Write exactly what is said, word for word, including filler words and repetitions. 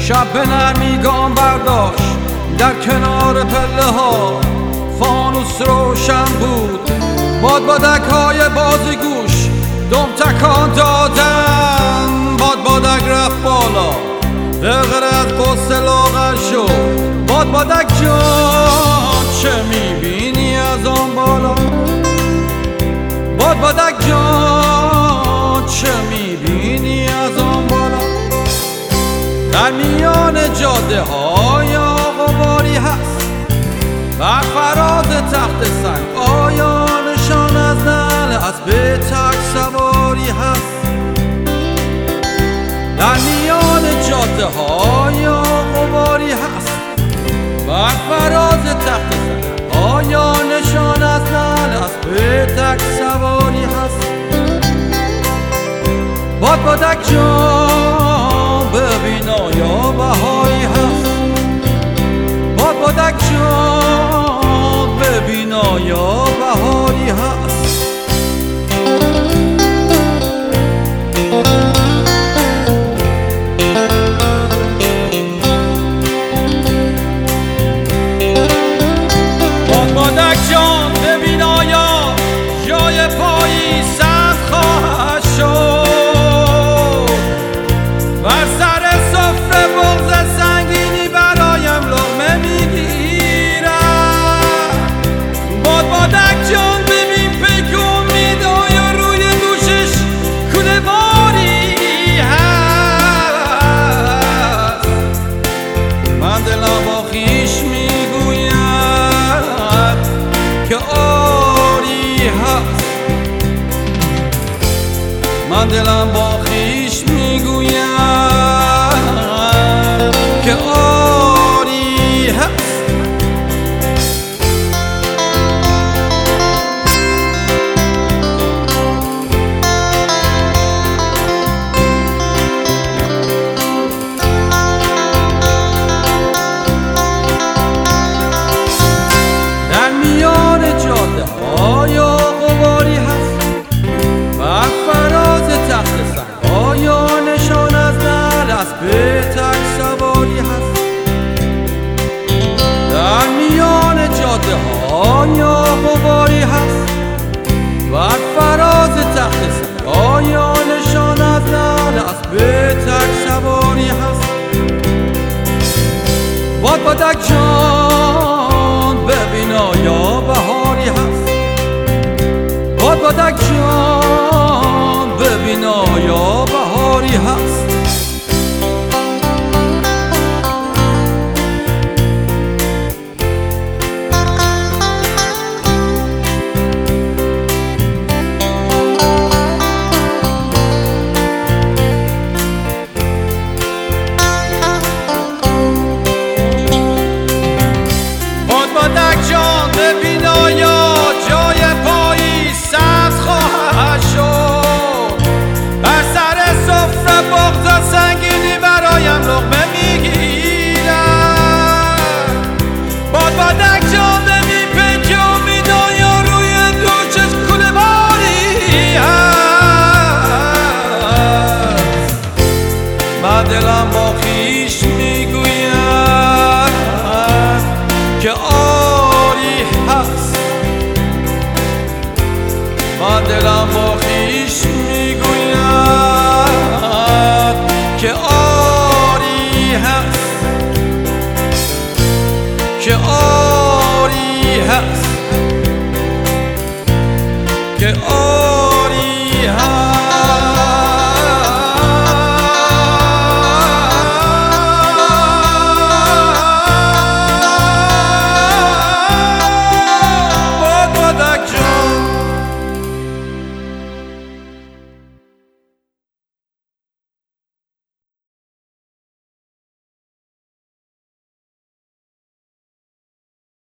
شب به نرمی گام برداشت در کنار پله ها، فانوس روشن بود، بادبادک های بازیگوش دم تکان دادن. بادبادک رفت بالا دقیقه از قصه لاغر شد. بادبادک جان چه میبینی از آن بالا؟ بادبادک جان چه میبینی از آن بالا؟ در میان جاده های غباری هست، بر فراز تخت سنگ آیا نشان از نعل اسب تک سواری هست؟ در میان جاده های غباری هست، بر فراز تخت سنگ آیا نشان از نعل اسب تک سواری هست؟ بادبادک جان ببین آیا بهاری هست؟ بادبادک جان ببین آیا بهاری هست؟ بادبادک جان ببین آیا جای پایی سبز خواهد شد؟ بر سر سفره بغض سنگینی برایم لقمه میگیرد. بادبادک جان ببین پیک امید آیا روی دوشش کوله باری هست؟ من دلم با خویش میگوید که آری هست. من دلم با خویش میگوید که آری هست. در میان جاده آیا غباری هست، بر فراز تخت سنگ آیا نشان از نعل اسب تک سواری هست؟ در میان جاده آیا غباری هست، بر فراز تخت سنگ آیا نشان از نعل اسب تک سواری هست؟ بادبادک جان ببین آیا بهاری هست؟ بادبادک جان ببین آیا بهاری هست؟ بادبادک جان ببین آیا جای پایی سبز خواهد شد؟ بر سر سفره بغض سنگینی برایم لقمه میگیرد. بادبادک جان ببین پیک امید آیا روی دوشش کوله باری هست؟ من دلم با خویش میگوید که آری هست. من دلم با خویش میگوید